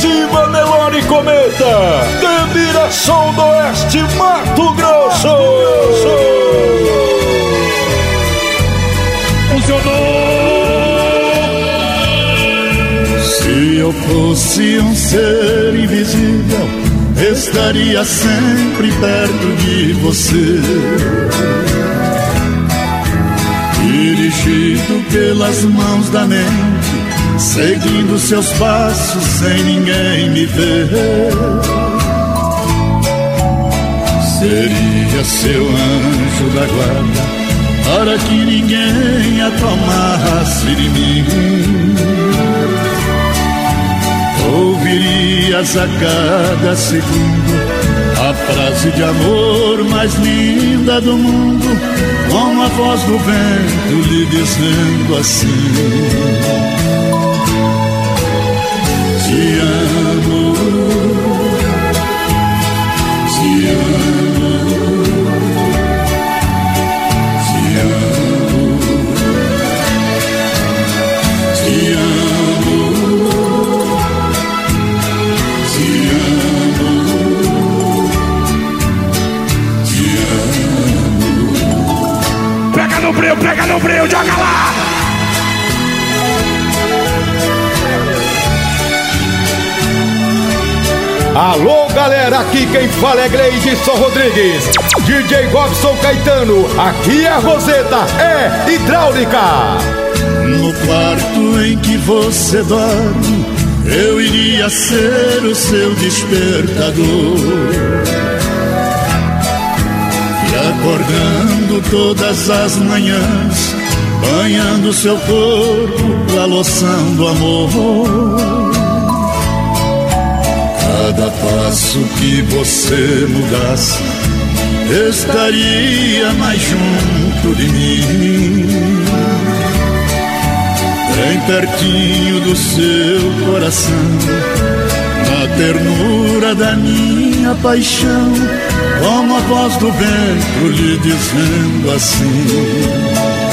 Cooperativa Nelore Cometa, de Mirassol do Oeste, Mato Grosso. Se eu fosse um ser invisível, estaria sempre perto de você, dirigido pelas mãos da mente, seguindo seus passos sem ninguém me ver. Seria seu anjo da guarda para que ninguém a tomasse de mim. Ouvirias a cada segundo a frase de amor mais linda do mundo, com a voz do vento lhe dizendo assim: te amo, te amo, te amo, te amo, te amo, te amo. Pega no breu, joga lá! Alô, galera, aqui quem fala é Gleidson Rodrigues, DJ Robson Caetano, aqui a Roseta é hidráulica. No quarto em que você dorme, eu iria ser o seu despertador, e acordando todas as manhãs, banhando seu corpo com a loção do amor. Cada passo que você mudasse, estaria mais junto de mim, bem pertinho do seu coração, na ternura da minha paixão, como a voz do vento lhe dizendo assim: